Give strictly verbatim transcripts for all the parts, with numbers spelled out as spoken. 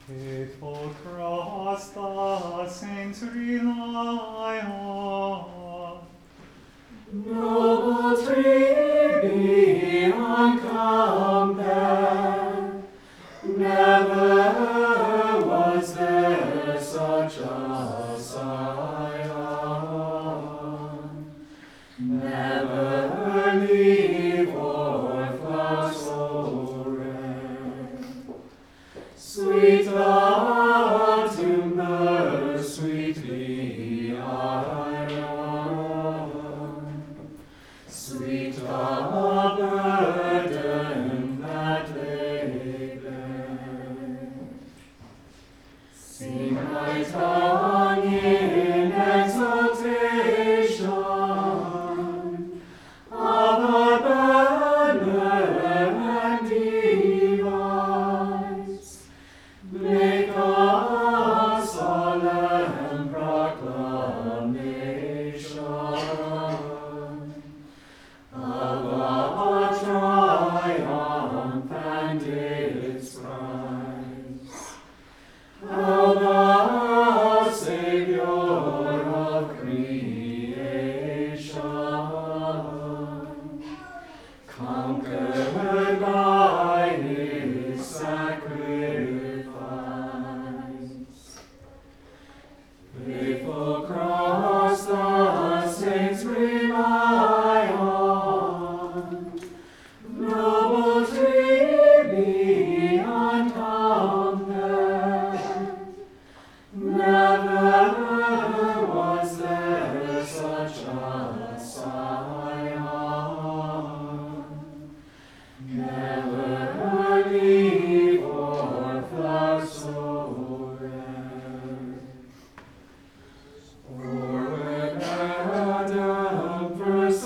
Faithful cross the saints rely on. Noble tree beyond compare, never was there such a scion. Never leaf or flower so rare. Sweet love timber, sweetly iron. Sweet the burden that they bear. Sing my tongue in exaltation of our banner and device. Make a solemn proclamation of our triumph and its prize. How the Savior of creation conquered by his sacrifice. Faithful cross the saints rely on, noble tree beyond compare. Never was there such a scion. Never leaf or flower so rare. Forward Adam first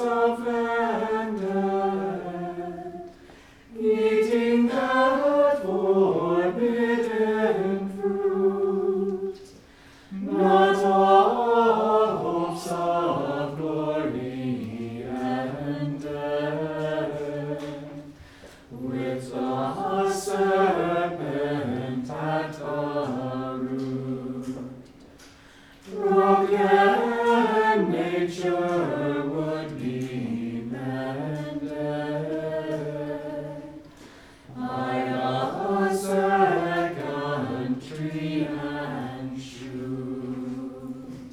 offended, eating that forbidden fruit. Not all hopes of glory ended, with the serpent at the root. Broken nature would be mended by a second tree and shoot.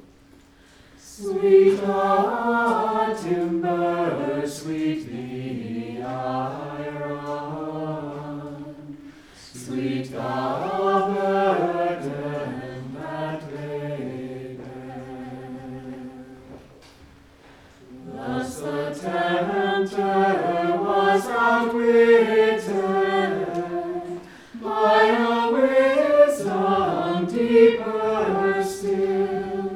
Sweet the timber, sweetly iron. Sweet the burden that they bear. Thus the tempter was outwitted by a wisdom deeper still.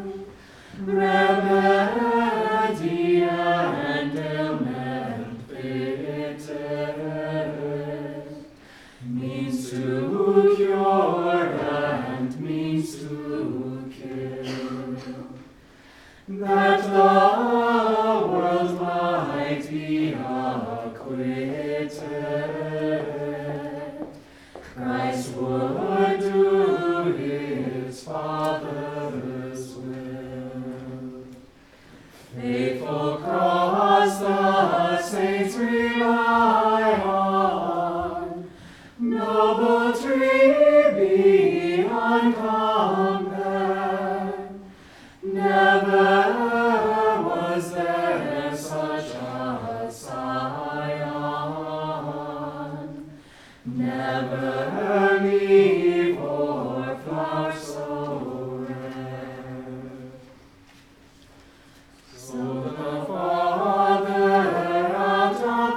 Remedy and ailment fitted, means to cure and means to kill, that the world might be acquitted. Christ would do his Father's will. Faithful cross the saints rely on, noble tree beyond compare. Never was there such a scion. Never leaf or flower so rare. So the Father, out of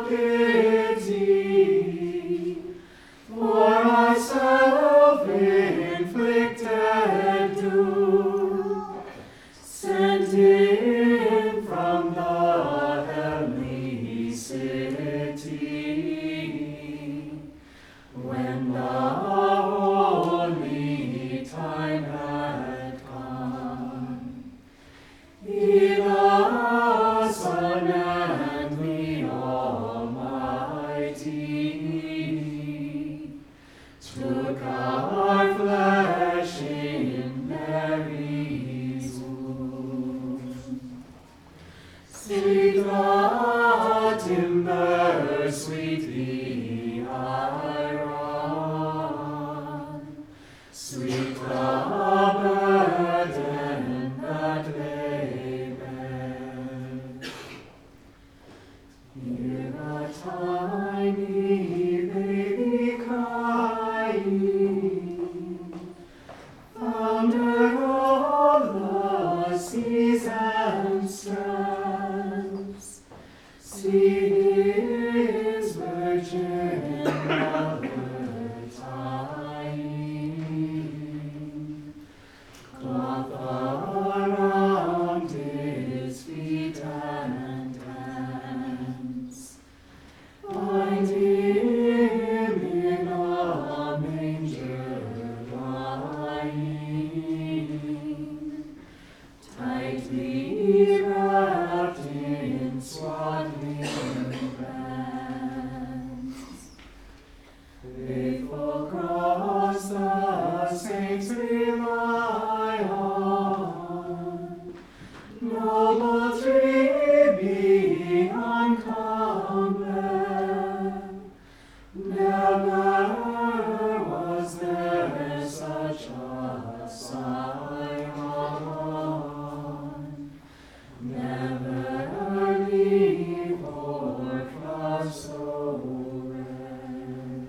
pity for our self-inflicted doom, sent him from the heavenly city. When the Sweet the burden that they bear. Hear a tiny baby crying, founder of the seas and strands. See his virgin mother tying, cloth around his feet and hands, bind him in a manger lying, tightly wrapped in swaddling bands. Faithful cross the saints rely on, noble tree beyond compare. Never was there such a scion, never leave or flower so rare.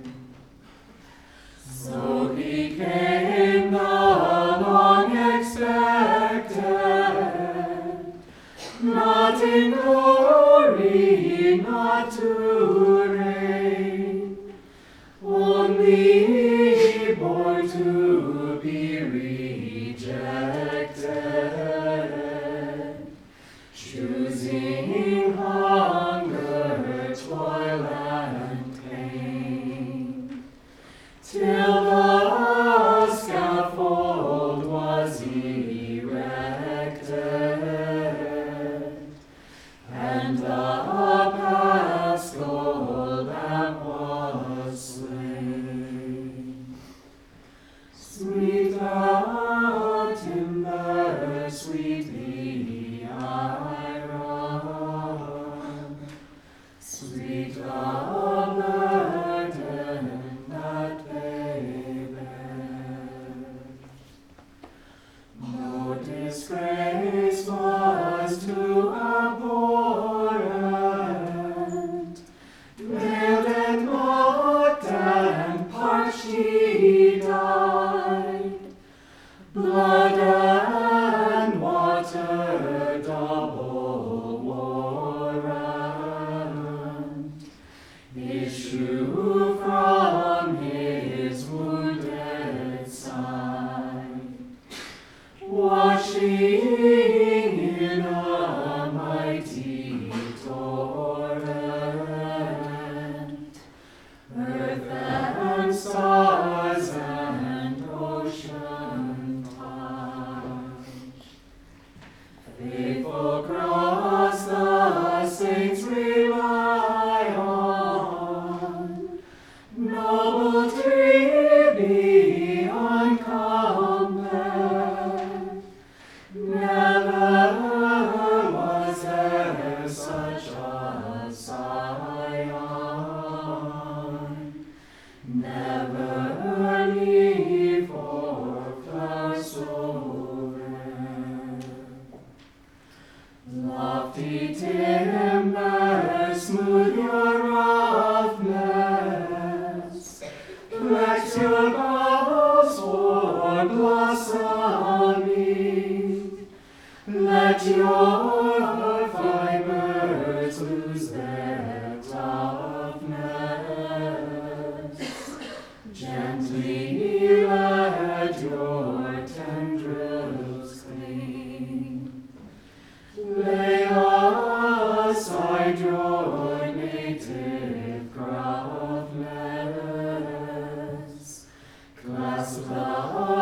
So he came, the long expected, not in glory, not to reign, only born to be rejected, choosing hunger, toil, and pain, till the scaffold was erected, and the paschal lamb was slain. Sweet the timber, sweet the iron, sweet the burden that they bear. No disgrace was too abhorrent, nailed and mocked and parched he died, blood and water double warrant, issue from his wounded side, washing in a mighty torrent, earth and stars and ocean touch. Faithful cross the saints rely on, noble tree beyond compare. Never was there such a scion, never leaf or flower so rare. Lofty timber, smooth your roughness, flex your boughs for blossoming, let your fibers lose their toughness, gently let your tendrils cling. Lay aside your native gruffness, clasp the